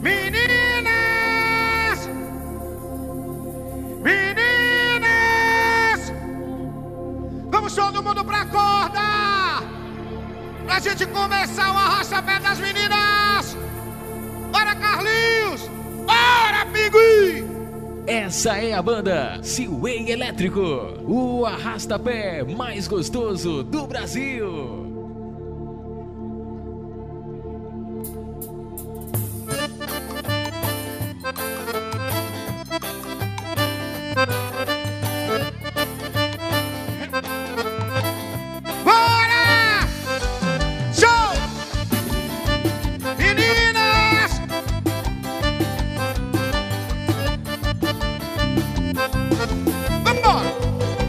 Meninas! Meninas! Vamos todo mundo pra corda! Pra gente começar o arrasta-pé das meninas! Bora, Carlinhos! Bora, Pinguim! Essa é a banda Seaway Elétrico, o arrasta-pé mais gostoso do Brasil. Bora! Show! Meninas! Vambora!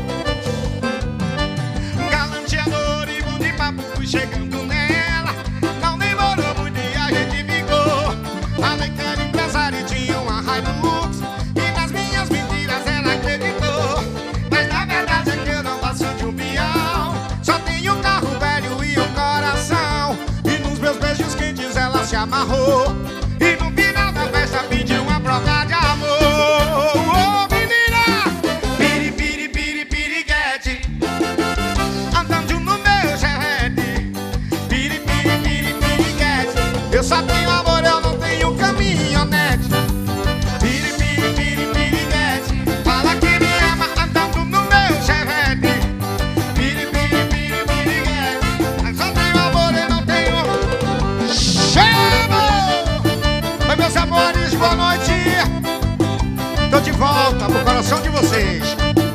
Galanteador e bom de papo, fui chegando nela. Não demorou muito e a gente ficou. Falei que era empresário e tinha uma Hilux. E nas minhas mentiras ela acreditou. Mas na verdade é que eu não passo de um peão. Só tenho um carro velho e um coração. E nos meus beijos quentes ela se amarrou. E no final da festa pediu uma prova de amor. Ô menina! Piri, piri, piri, piriguete. Andando no meu charrete. Piri, piri, piri, piriguete. Eu só tenho amor, eu não tenho caminhonete. Piri, piri, piri, piriguete. Fala que me ama andando no meu charrete. Piri, piri, piri, piriguete. Eu só tenho amor, eu não tenho. Chama! Oi, meus amores, boa noite. Tô de volta pro coração de vocês.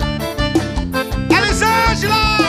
Elisângela!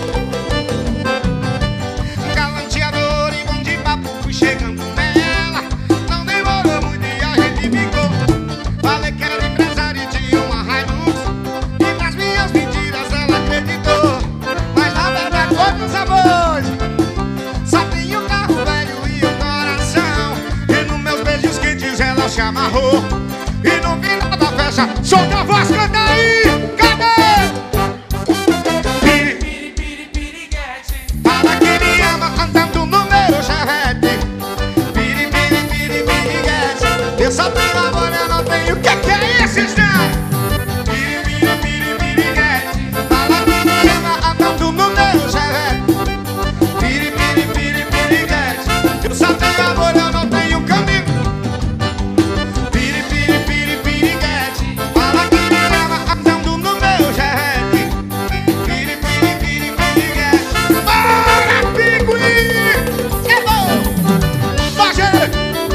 Galanteador e bom de papo, fui chegando nela. Não demorou muito e a gente ficou. Falei que era empresário e tinha uma Hilux. E nas minhas mentiras ela acreditou. Mas na verdade, oi, meus amores, só tenho um carro velho e um coração. E nos meus beijos quentes ela se amarrou. E no final da festa, solta a voz, canta aí! Cadê? Piri, piri, piri, piriguete. Fala que me ama andando no meu charrete. Piri, piri, piri, piriguete. Eu só tenho amor, eu não tenho. Que é isso, Stan? Piri, piri, piri, piriguete. Fala que me ama andando no meu charrete. Piri, piri, piri, piriguete. Eu só tenho amor, eu não tenho caminho. Piri, piri, piri, piriguete. Fala que me ama andando no meu charrete. Piri, piri, piri, piriguete. Bora, Pinguim! É bom! Vai, gente!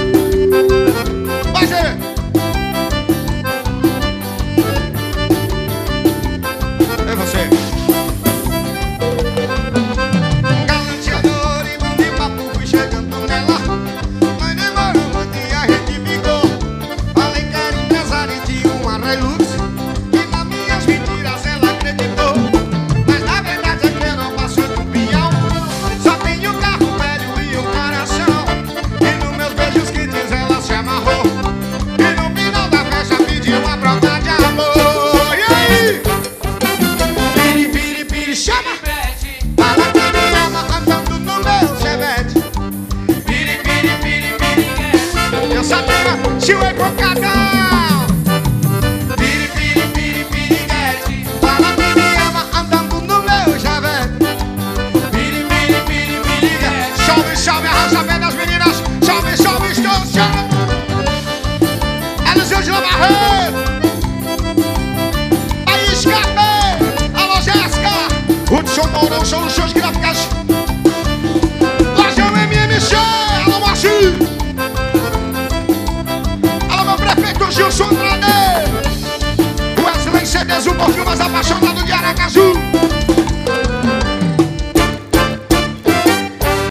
Vai, gente! É você. Galanteador e bom de papo, fui chegando nela. Mas demorou muito e a gente ficou. Falei que era empresário e tinha uma Hilux. E nas minhas mentiras ela acreditou. Mas na verdade é que eu não passo de um peão. Só tenho um carro velho e um coração. E nos meus beijos quentes ela se amarrou. E no final da festa pediu uma prova de amor. E aí? Piri, piri, piri, chama! Fala que me ama andando no meu chevette. Piri, piri, piri, piriguete. Eu só tenho Seaway Pancadão. Piri, piri, piri, piriguete. Fala que me ama andando no meu chevette. Piri, piri, piri, piriguete. Salve, salve, arrasta-pé das meninas. Salve, salve, estou chama. Elisângela Barreto. Aí, escapei. Alô, Jéssica. Hudson Mourão, Soluções Gráficas. Lajão MMC. Alô, Moacir. Alô, meu prefeito Gilson Andrade. Wesley CDs, um pouquinho mais apaixonado de Aracaju.